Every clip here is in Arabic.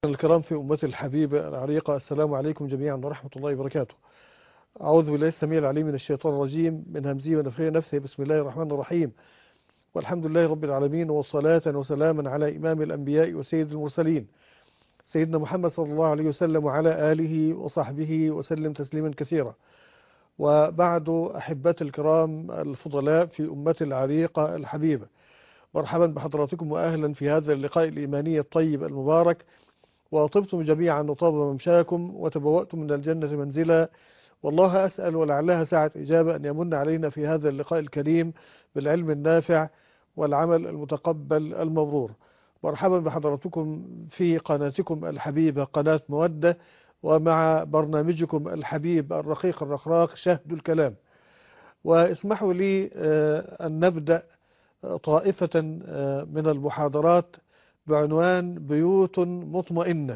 الكرام في أمتي الحبيبة العريقة، السلام عليكم جميعا ورحمة الله وبركاته. أعوذ بالله السميع العليم من الشيطان الرجيم، من همزه ونفخه ونفثه. بسم الله الرحمن الرحيم، والحمد لله رب العالمين، والصلاة وسلاما على إمام الأنبياء وسيد المرسلين سيدنا محمد صلى الله عليه وسلم، وعلى آله وصحبه وسلم تسليما كثيرا. وبعد، أحبتي الكرام الفضلاء في أمتي العريقة الحبيبة، مرحبا بحضراتكم وأهلا في هذا اللقاء الإيماني الطيب المبارك. وطبتم جميعا وطاب ممشاكم وتبوأتم من الجنة منزلا، والله أسأل ولعلها ساعة إجابة أن يمن علينا في هذا اللقاء الكريم بالعلم النافع والعمل المتقبل المبرور. مرحبا بحضراتكم في قناتكم الحبيبة قناة مودة، ومع برنامجكم الحبيب الرقيق الرخراق شهد الكلام. واسمحوا لي أن نبدأ طائفة من المحاضرات بعنوان بيوت مطمئنة.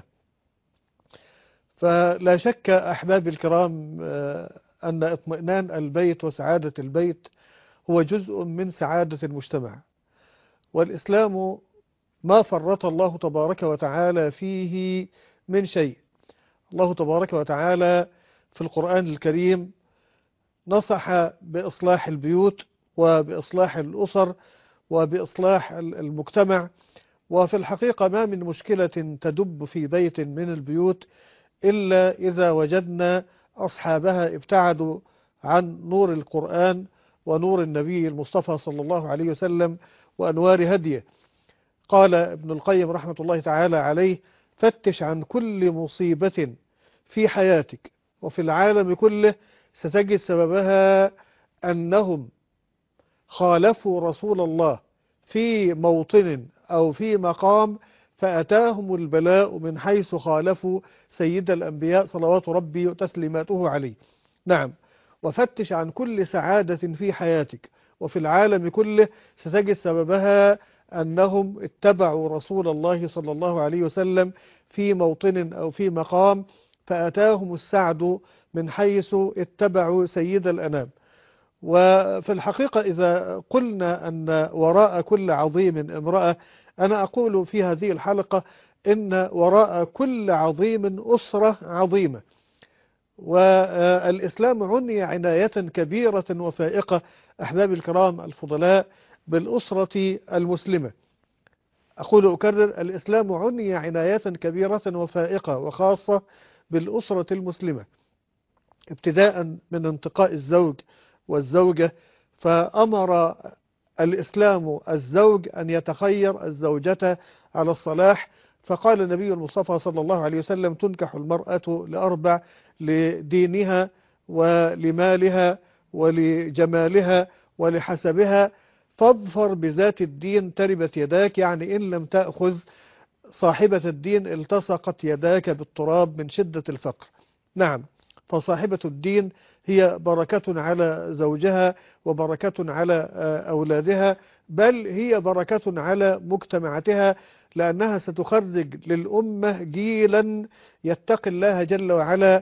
فلا شك أحبابي الكرام أن اطمئنان البيت وسعادة البيت هو جزء من سعادة المجتمع، والإسلام ما فرط الله تبارك وتعالى فيه من شيء. الله تبارك وتعالى في القرآن الكريم نصح بإصلاح البيوت وبإصلاح الأسر وبإصلاح المجتمع. وفي الحقيقة ما من مشكلة تدب في بيت من البيوت إلا إذا وجدنا أصحابها ابتعدوا عن نور القرآن ونور النبي المصطفى صلى الله عليه وسلم وأنوار هديه. قال ابن القيم رحمة الله تعالى عليه: فتش عن كل مصيبة في حياتك وفي العالم كله ستجد سببها أنهم خالفوا رسول الله في موطن أو في مقام، فأتاهم البلاء من حيث خالفوا سيد الأنبياء صلوات ربي وتسليماته عليه. نعم، وفتش عن كل سعادة في حياتك وفي العالم كله ستجد سببها أنهم اتبعوا رسول الله صلى الله عليه وسلم في موطن أو في مقام، فأتاهم السعد من حيث اتبعوا سيد الأنام. وفي الحقيقة إذا قلنا أن وراء كل عظيم امرأة، أنا أقول في هذه الحلقة إن وراء كل عظيم أسرة عظيمة. والإسلام عني عناية كبيرة وفائقة أحبابي الكرام الفضلاء بالأسرة المسلمة. أقول أكرر: الإسلام عني عناية كبيرة وفائقة وخاصة بالأسرة المسلمة، ابتداء من انتقاء الزوج والزوجة. فأمر الإسلام الزوج أن يتخير الزوجة على الصلاح، فقال النبي المصطفى صلى الله عليه وسلم: تنكح المرأة لأربع: لدينها ولمالها ولجمالها ولحسبها، فاظفر بذات الدين تربت يداك. يعني إن لم تأخذ صاحبة الدين التصقت يداك بالتراب من شدة الفقر. نعم، فصاحبة الدين هي بركة على زوجها وبركة على أولادها، بل هي بركة على مجتمعاتها، لأنها ستخرج للأمة جيلا يتقي الله جل وعلا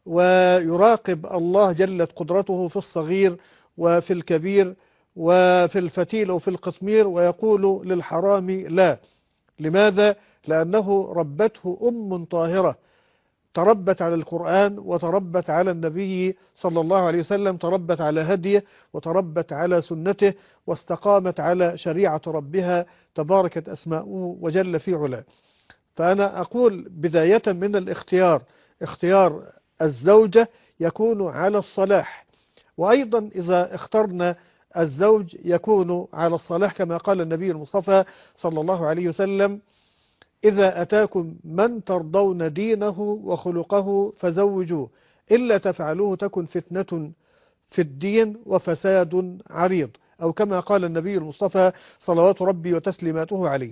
ويراقب الله جلت قدرته في الصغير وفي الكبير وفي الفتيل وفي القطمير، ويقول للحرام لا. لماذا؟ لأنه ربته أم طاهرة، تربت على القرآن وتربت على النبي صلى الله عليه وسلم، تربت على هديه وتربت على سنته، واستقامت على شريعة ربها تباركت أسماؤه وجل في علاه. فأنا أقول بداية من الاختيار، اختيار الزوجة يكون على الصلاح، وأيضا إذا اخترنا الزوج يكون على الصلاح، كما قال النبي المصطفى صلى الله عليه وسلم: إذا أتاكم من ترضون دينه وخلقه فزوجوه، إلا تفعلوه تكن فتنة في الدين وفساد عريض، أو كما قال النبي المصطفى صلوات ربي وتسليماته عليه.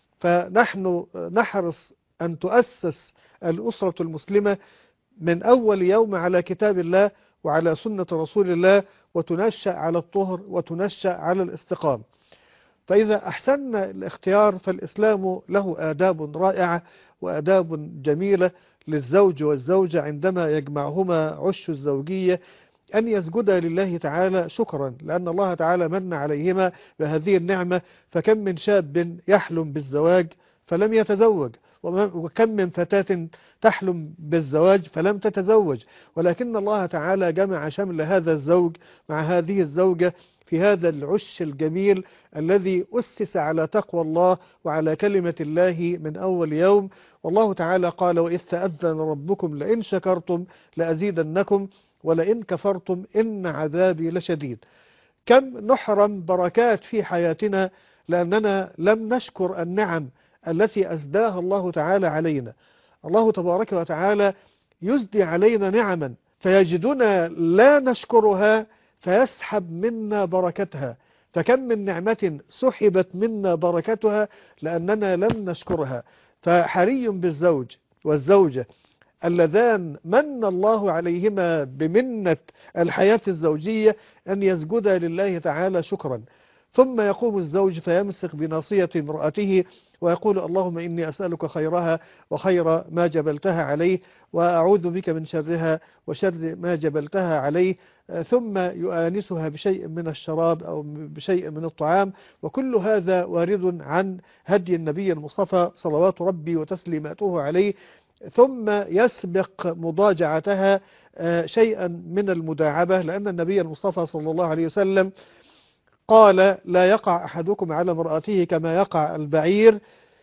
فنحن نحرص أن تؤسس الأسرة المسلمة من أول يوم على كتاب الله وعلى سنة رسول الله، وتنشأ على الطهر وتنشأ على الاستقامة. فإذا أحسننا الاختيار فالإسلام له آداب رائعة وآداب جميلة للزوج والزوجة عندما يجمعهما عش الزوجية، أن يسجدا لله تعالى شكرا، لأن الله تعالى من عليهما بهذه النعمة. فكم من شاب يحلم بالزواج فلم يتزوج، وكم من فتاة تحلم بالزواج فلم تتزوج، ولكن الله تعالى جمع شمل هذا الزوج مع هذه الزوجة في هذا العش الجميل الذي أسس على تقوى الله وعلى كلمة الله من أول يوم. والله تعالى قال: وإذ تأذن ربكم لئن شكرتم لأزيدنكم ولئن كفرتم إن عذابي لشديد. كم نحرم بركات في حياتنا لأننا لم نشكر النعم التي أسداها الله تعالى علينا. الله تبارك وتعالى يسدي علينا نعما فيجدنا لا نشكرها فيسحب منا بركتها، فكم من نعمة سحبت منا بركتها لأننا لم نشكرها. فحري بالزوج والزوجة اللذان من الله عليهما بمنة الحياة الزوجية أن يسجدا لله تعالى شكرا. ثم يقوم الزوج فيمسك بناصية امرأته ويقول: اللهم إني أسألك خيرها وخير ما جبلتها عليه، وأعوذ بك من شرها وشر ما جبلتها عليه. ثم يؤانسها بشيء من الشراب أو بشيء من الطعام. وكل هذا وارد عن هدي النبي المصطفى صلوات ربي وتسليماته عليه. ثم يسبق مضاجعتها شيئا من المداعبة، لأن النبي المصطفى صلى الله عليه وسلم قال: لا يقع أحدكم على امرأته كما يقع البعير،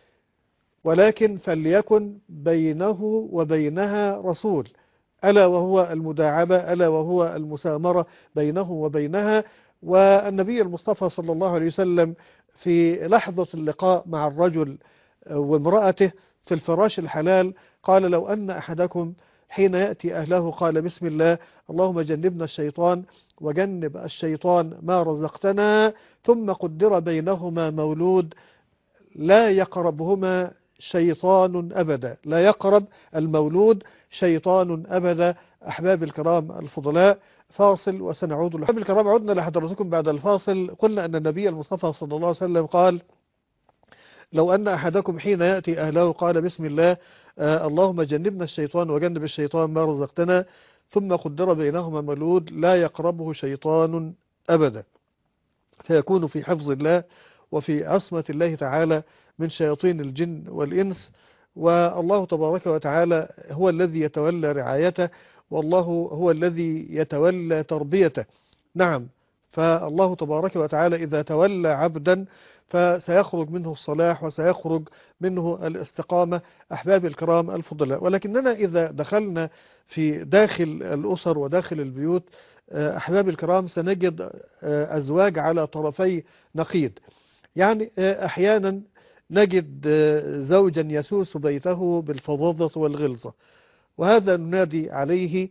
ولكن فليكن بينه وبينها رسول، ألا وهو المداعبة، ألا وهو المسامرة بينه وبينها. والنبي المصطفى صلى الله عليه وسلم في لحظة اللقاء مع الرجل وامرأته في الفراش الحلال قال: لو أن أحدكم حين يأتي أهله قال: بسم الله، اللهم جنبنا الشيطان وجنب الشيطان ما رزقتنا، ثم قدر بينهما مولود، لا يقربهما شيطان أبدا، لا يقرب المولود شيطان أبدا. أحباب الكرام الفضلاء، فاصل وسنعود. أحباب الكرام، عدنا لحضرتكم بعد الفاصل. قلنا أن النبي المصطفى صلى الله عليه وسلم قال: لو أن أحدكم حين يأتي أهله قال: بسم الله، اللهم جنبنا الشيطان وجنب الشيطان ما رزقتنا، ثم قدر بينهما مولود، لا يقربه شيطان أبدا، فيكون في حفظ الله وفي عصمة الله تعالى من شياطين الجن والإنس. والله تبارك وتعالى هو الذي يتولى رعايته، والله هو الذي يتولى تربيته. نعم، فالله تبارك وتعالى إذا تولى عبدا فسيخرج منه الصلاح وسيخرج منه الاستقامة. أحباب الكرام الفضلاء، ولكننا إذا دخلنا في داخل الأسر وداخل البيوت أحباب الكرام سنجد أزواج على طرفي نقيض. يعني أحيانا نجد زوجا يسوس بيته بالفظاظة والغلظة، وهذا ننادي عليه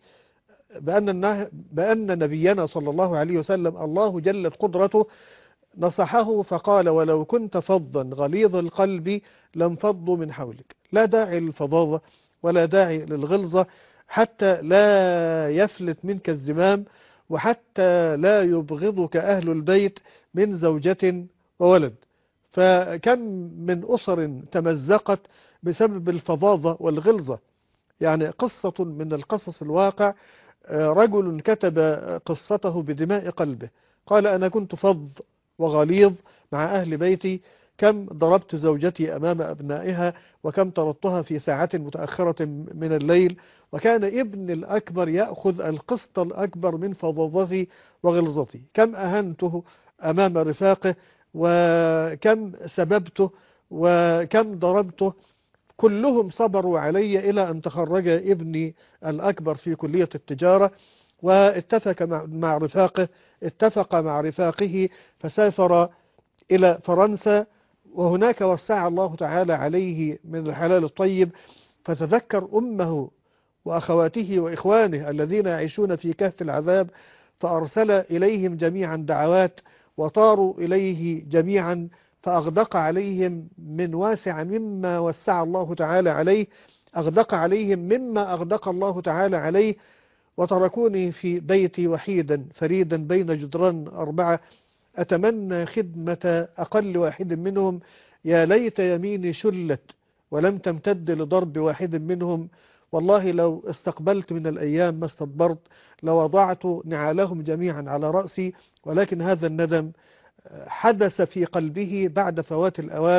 بأن نبينا صلى الله عليه وسلم الله جلت قدرته نصحه فقال: ولو كنت فظا غليظ القلب لانفضوا من حولك. لا داعي للفظاظة ولا داعي للغلظة حتى لا يفلت منك الزمام، وحتى لا يبغضك أهل البيت من زوجة وولد. فكم من أسر تمزقت بسبب الفظاظة والغلظة. يعني قصة من القصص الواقع، رجل كتب قصته بدماء قلبه، قال: أنا كنت فظ وغليظ مع أهل بيتي، كم ضربت زوجتي أمام أبنائها، وكم طردتها في ساعات متأخرة من الليل، وكان ابن الأكبر يأخذ القسط الأكبر من فظاظتي وغلظتي، كم أهنته أمام رفاقه، وكم سببته، وكم ضربته. كلهم صبروا علي إلى أن تخرج ابني الأكبر في كلية التجارة، واتفق مع رفاقه فسافر إلى فرنسا، وهناك وسع الله تعالى عليه من الحلال الطيب، فتذكر أمه وأخواته وإخوانه الذين يعيشون في كهف العذاب، فأرسل إليهم جميعا دعوات، وطاروا إليه جميعا، فأغدق عليهم من واسع مما وسع الله تعالى عليه، أغدق عليهم مما أغدق الله تعالى عليه، وتركوني في بيتي وحيدا فريدا بين جدران 4، أتمنى خدمة أقل واحد منهم، يا ليت يميني شلت ولم تمتد لضرب واحد منهم، والله لو استقبلت من الأيام ما استدبرت، لوضعت نعالهم جميعا على رأسي. ولكن هذا الندم حدث في قلبه بعد فوات الأوان.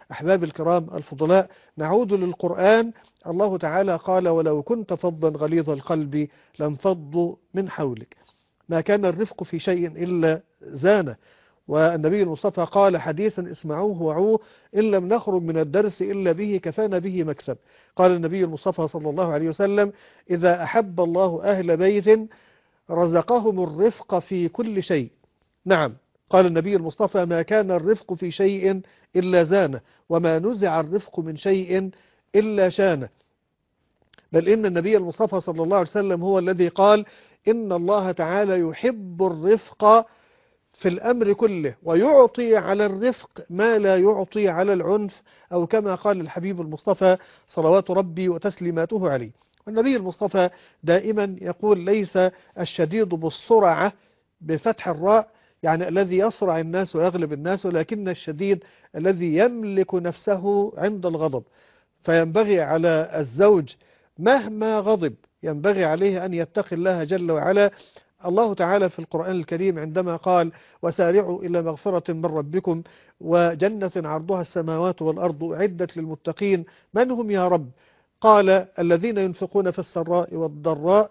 أحباب الكرام الفضلاء، نعود للقرآن. الله تعالى قال: ولو كنت فظا غليظ القلب لانفضوا من حولك. ما كان الرفق في شيء إلا زانه. والنبي المصطفى قال حديثا: اسمعوه وعوه، إن لم نخرج من الدرس إلا به كفانا به مكسب. قال النبي المصطفى صلى الله عليه وسلم: إذا أحب الله أهل بيت رزقهم الرفق في كل شيء. نعم، قال النبي المصطفى: ما كان الرفق في شيء إلا زانه، وما نزع الرفق من شيء إلا شانه. بل إن النبي المصطفى صلى الله عليه وسلم هو الذي قال: إن الله تعالى يحب الرفق في الأمر كله، ويعطي على الرفق ما لا يعطي على العنف، أو كما قال الحبيب المصطفى صلوات ربي وتسليماته عليه. والنبي المصطفى دائما يقول: ليس الشديد بالسرعة بفتح الراء، يعني الذي يصرع الناس ويغلب الناس، ولكن الشديد الذي يملك نفسه عند الغضب. فينبغي على الزوج مهما غضب ينبغي عليه أن يتقي الله جل وعلا. الله تعالى في القرآن الكريم عندما قال: وسارعوا إلى مغفرة من ربكم وجنة عرضها السماوات والأرض أعدت للمتقين، من هم يا رب؟ قال: الذين ينفقون في السراء والضراء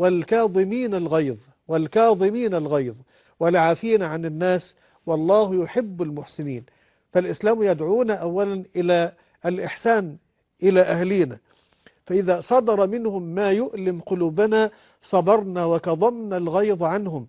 والكاظمين الغيظ والعافين عن الناس والله يحب المحسنين. فالإسلام يدعونا أولا إلى الإحسان إلى أهلينا، فإذا صدر منهم ما يؤلم قلوبنا صبرنا وكظمنا الغيظ عنهم.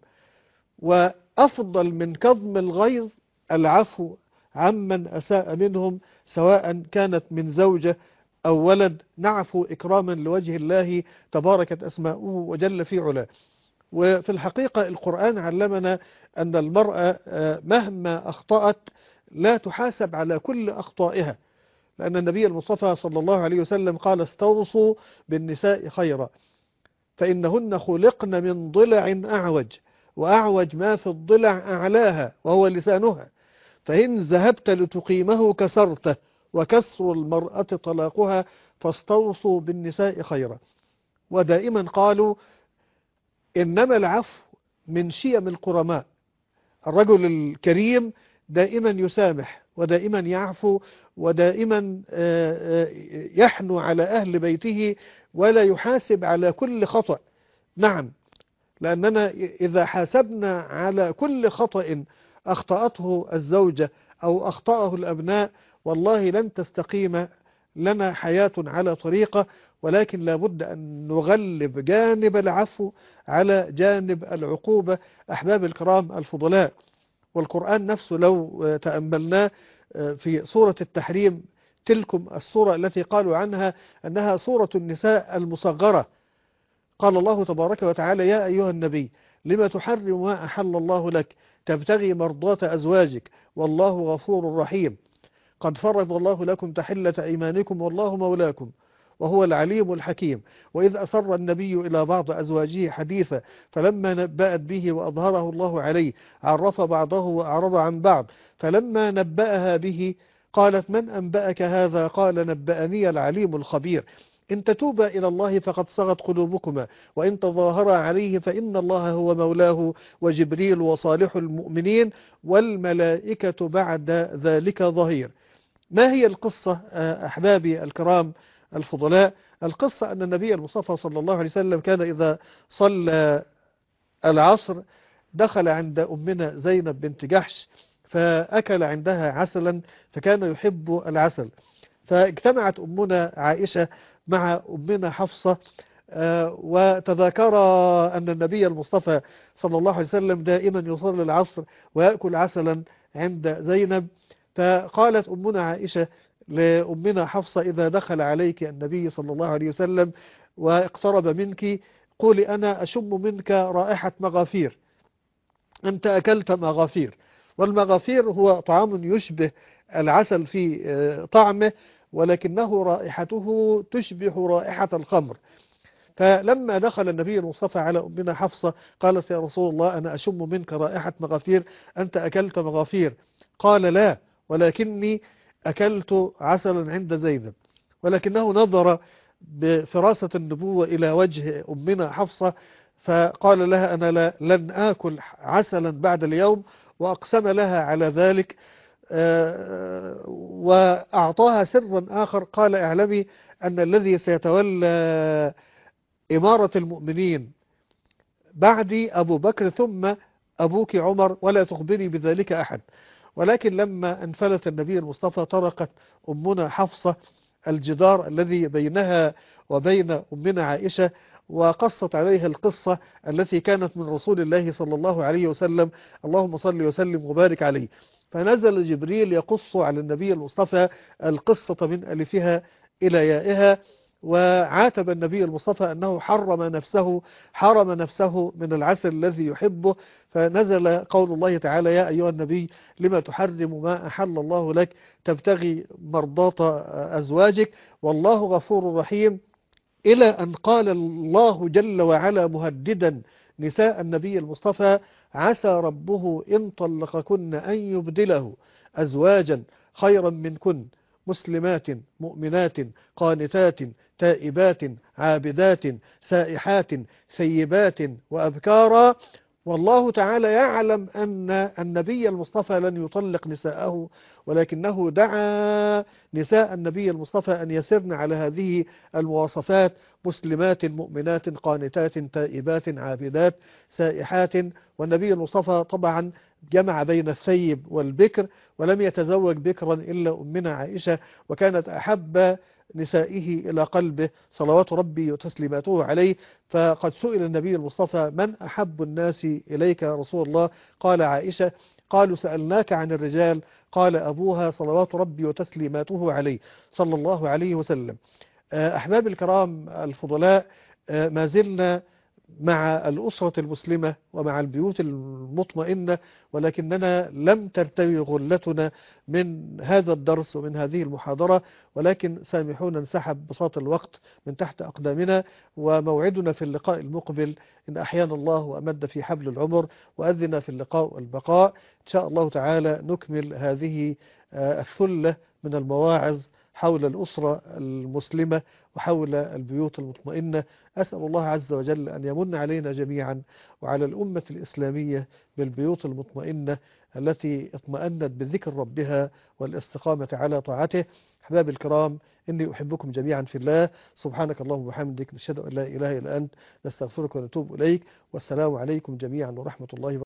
وأفضل من كظم الغيظ العفو عمن أساء منهم، سواء كانت من زوجة أو ولد، نعفو إكراما لوجه الله تباركت أسماؤه وجل في علاه. وفي الحقيقة القرآن علمنا أن المرأة مهما أخطأت لا تحاسب على كل أخطائها، لأن النبي المصطفى صلى الله عليه وسلم قال: استوصوا بالنساء خيرا، فإنهن خلقن من ضلع أعوج، وأعوج ما في الضلع أعلاها وهو لسانها، فإن ذهبت لتقيمه كسرته، وكسر المرأة طلاقها، فاستوصوا بالنساء خيرا. ودائما قالوا: إنما العفو من شيم الكرماء. الرجل الكريم دائما يسامح، ودائما يعفو، ودائما يحنو على أهل بيته، ولا يحاسب على كل خطأ. نعم، لأننا إذا حاسبنا على كل خطأ أخطأته الزوجة أو أخطأه الأبناء، والله لن تستقيم لنا حياة على طريقة، ولكن لابد أن نغلب جانب العفو على جانب العقوبة. أحباب الكرام الفضلاء، والقرآن نفسه لو تأملناه في سورة التحريم، تلكم السورة التي قالوا عنها أنها سورة النساء المصغرة، قال الله تبارك وتعالى: يا أيها النبي لما تحرم ما أحل الله لك تبتغي مرضات أزواجك والله غفور رحيم، قد فرض الله لكم تحلة أيمانكم والله مولاكم وهو العليم الحكيم. وإذ أسر النبي إلى بعض أزواجه حديثا فلما نبأت به وأظهره الله عليه عرف بعضه وأعرض عن بعض، فلما نبأها به قالت: من أنبأك هذا؟ قال: نبأني العليم الخبير. إن تتوبا إلى الله فقد صغت قلوبكما، وإن تظاهرا عليه فإن الله هو مولاه وجبريل وصالح المؤمنين والملائكة بعد ذلك ظهير. ما هي القصة أحبابي الكرام الفضلاء؟ القصة أن النبي المصطفى صلى الله عليه وسلم كان إذا صلى العصر دخل عند أمنا زينب بنت جحش فأكل عندها عسلا، فكان يحب العسل. فاجتمعت أمنا عائشة مع أمنا حفصة وتذاكرا أن النبي المصطفى صلى الله عليه وسلم دائما يصلي العصر ويأكل عسلا عند زينب. فقالت أمنا عائشة لأمنا حفصة: إذا دخل عليك النبي صلى الله عليه وسلم واقترب منك قولي: أنا أشم منك رائحة مغافير، أنت أكلت مغافير. والمغافير هو طعام يشبه العسل في طعمه، ولكنه رائحته تشبه رائحة الخمر. فلما دخل النبي المصطفى على أمنا حفصة قالت: يا رسول الله، أنا أشم منك رائحة مغافير، أنت أكلت مغافير؟ قال: لا، ولكني أكلت عسلا عند زينب. ولكنه نظر بفراسة النبوة إلى وجه أمنا حفصة فقال لها: أنا لن آكل عسلا بعد اليوم، وأقسم لها على ذلك. وأعطاها سرا آخر، قال اعلمي أن الذي سيتولى إمارة المؤمنين بعدي أبو بكر ثم أبوك عمر، ولا تخبري بذلك أحد. ولكن لما انفلت النبي المصطفى طرقت أمنا حفصة الجدار الذي بينها وبين أمنا عائشة، وقصت عليها القصة التي كانت من رسول الله صلى الله عليه وسلم، اللهم صل وسلم وبارك عليه. فنزل جبريل يقص على النبي المصطفى القصة من ألفها إلى يائها، وعاتب النبي المصطفى أنه حرم نفسه من العسل الذي يحبه. فنزل قول الله تعالى: يا أيها النبي لما تحرم ما أحل الله لك تبتغي مرضات أزواجك والله غفور رحيم، إلى أن قال الله جل وعلا مهددا نساء النبي المصطفى: عسى ربه إن طلقكن أن يبدله أزواجا خيرا منكن مسلمات مؤمنات قانتات تائبات عابدات سائحات ثيبات وأبكارا. والله تعالى يعلم أن النبي المصطفى لن يطلق نساءه، ولكنه دعا نساء النبي المصطفى أن يسرن على هذه المواصفات: مسلمات مؤمنات قانتات تائبات عابدات سائحات. والنبي المصطفى طبعا جمع بين الثيب والبكر، ولم يتزوج بكرا إلا أمنا عائشة، وكانت أحب نسائه إلى قلبه صلوات ربي وتسليماته عليه. فقد سئل النبي المصطفى: من أحب الناس إليك يا رسول الله؟ قال: عائشة. قالوا: سألناك عن الرجال؟ قال: أبوها صلوات ربي وتسليماته عليه صلى الله عليه وسلم. أحباب الكرام الفضلاء، ما زلنا مع الأسرة المسلمة ومع البيوت المطمئنة، ولكننا لم ترتوي غلتنا من هذا الدرس ومن هذه المحاضرة، ولكن سامحونا انسحب بساط الوقت من تحت أقدامنا، وموعدنا في اللقاء المقبل إن أحيانا الله وأمد في حبل العمر وأذن في اللقاء والبقاء إن شاء الله تعالى. نكمل هذه الثلة من المواعظ حول الأسرة المسلمة وحول البيوت المطمئنة. أسأل الله عز وجل أن يمن علينا جميعا وعلى الأمة الإسلامية بالبيوت المطمئنة التي اطمأنت بذكر ربها والاستقامة على طاعته. أحباب الكرام، إني أحبكم جميعا في الله. سبحانك اللهم وبحمدك، نشهد أن لا إله إلا أنت، نستغفرك ونتوب إليك. والسلام عليكم جميعا ورحمة الله وبركاته.